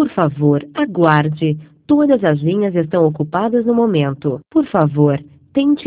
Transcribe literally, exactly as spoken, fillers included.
Por favor, aguarde. Todas as linhas estão ocupadas no momento. Por favor, tente